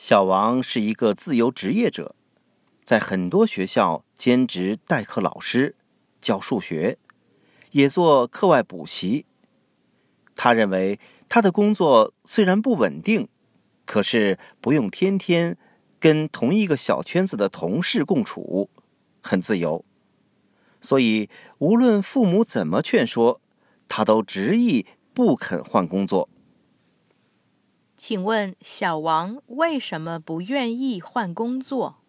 小王是一个自由职业者，在很多学校兼职代课老师，教数学，也做课外补习。他认为他的工作虽然不稳定，可是不用天天跟同一个小圈子的同事共处，很自由。所以无论父母怎么劝说，他都执意不肯换工作。 请问小王为什么不愿意换工作？